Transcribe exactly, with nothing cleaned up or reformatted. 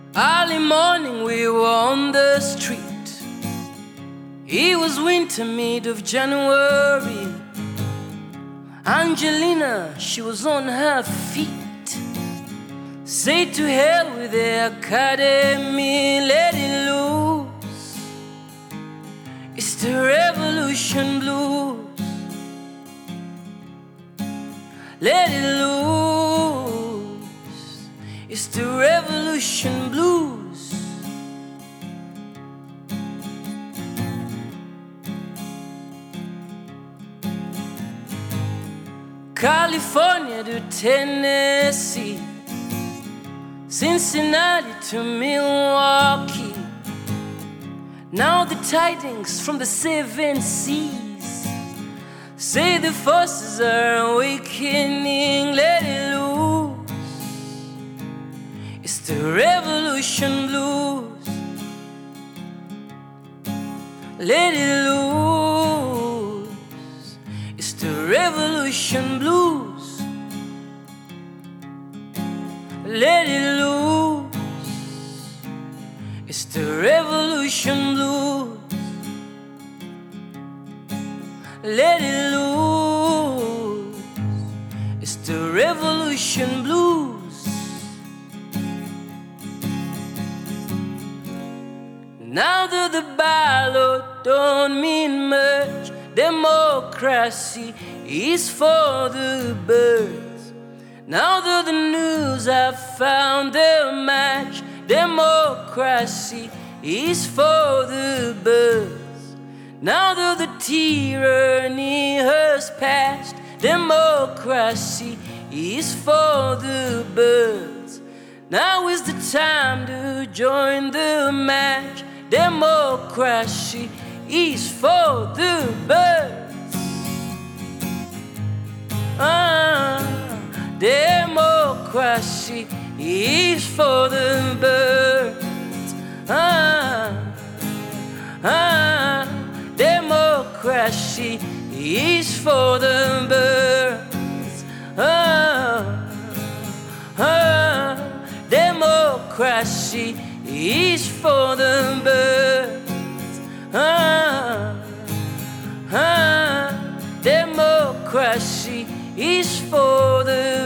Early morning we were on the street. It was winter, mid of January. Angelina, she was on her feet. Say to hell with the academy, let it loose. It's the revolution blues. Let it loose. It's the revolution blues. California to Tennessee, Cincinnati to Milwaukee. Now the tidings from the seven seas say the forces are awakening. Let it loose. It's the revolution blues. Let it loose. It's the revolution blues. Let it loose. It's the revolution blues. Let it loose. It's the revolution blues. Now that the ballot don't mean much, democracy is for the birds. Now that the news have found their match, democracy is for the birds. Now that the tyranny has passed, democracy is for the birds. Now is the time to join the match, democracy is for the birds. Ah, democracy is for the birds. Ah, ah, democracy is for the birds. Ah, ah, democracy is for the birds. Ah, ah, democracy is for the